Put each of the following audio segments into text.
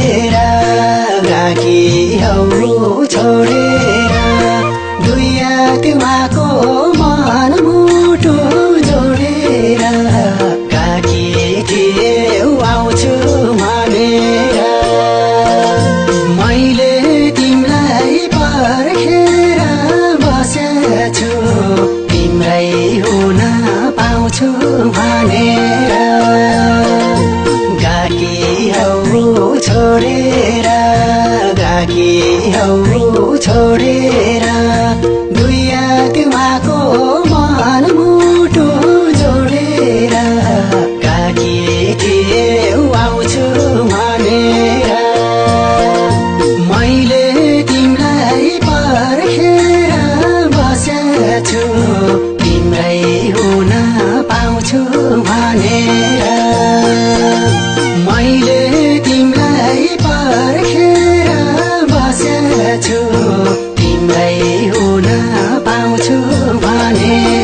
गाकी हौ छोडेर दुईया तिमीको मन मुटु जोडेर गाकी थिए आउँछु भनेर मैले तिमीलाई पर्खेर बसेछु तिम्रै हुन पाउँछु भनेर गाकी हौ छोडेर गाकी हौ छोडेर दुईया तिमीको मन मुटु जोडेर गाकी थिए आउँछु भनेर मैले तिमीलाई पर्खेर बसेछु तिम्रै हुन पाउँछु भनेर मैले तिमीलाई पर्खेर बसेछु तिम्रै हुन पाउँछु भनेर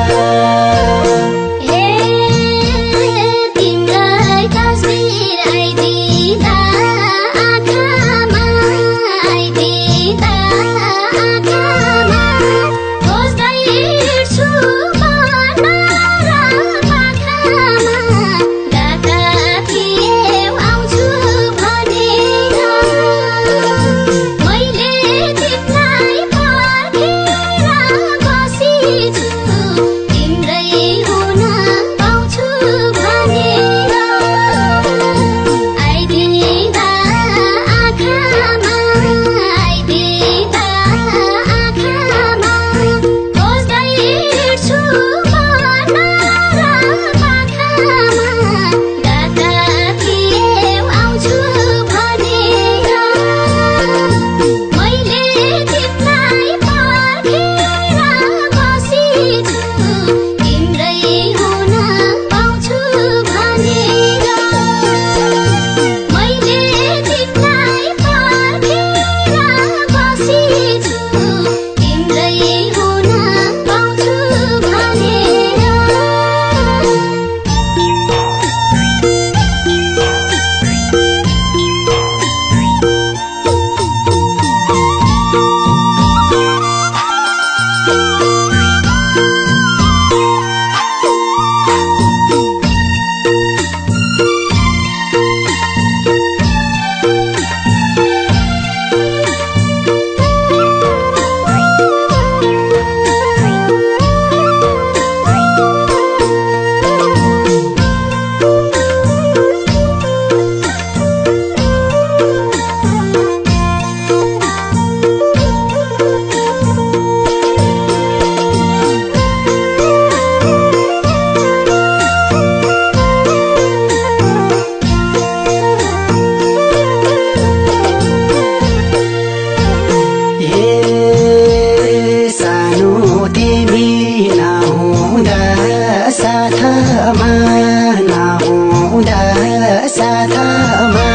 साथमा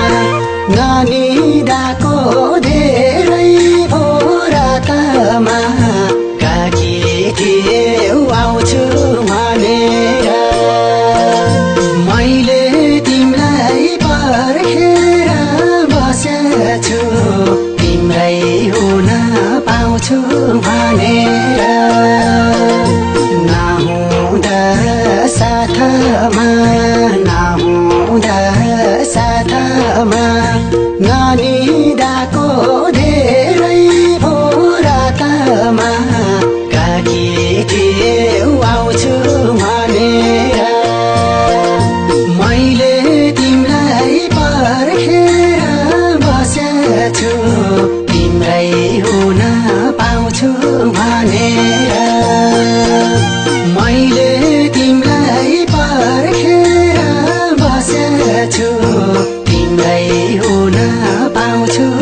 ननिदाको धेरै भो रातमा गाकी थिए आउँछु भनेर मैले तिमीलाई पर्खेर बसेछु तिम्रै हुन पाउँछु भनेर नहुँदा साथमा साथमा ननिदाको धेरै भो रातमा गाकी थिए आउँछु भनेर मैले तिमीलाई पर्खेर बसेछु तिम्रै हुन पाउँछु भनेर मैले तिमीलाई पर्खेर बसेछु तिम्रै हुन पाउँछु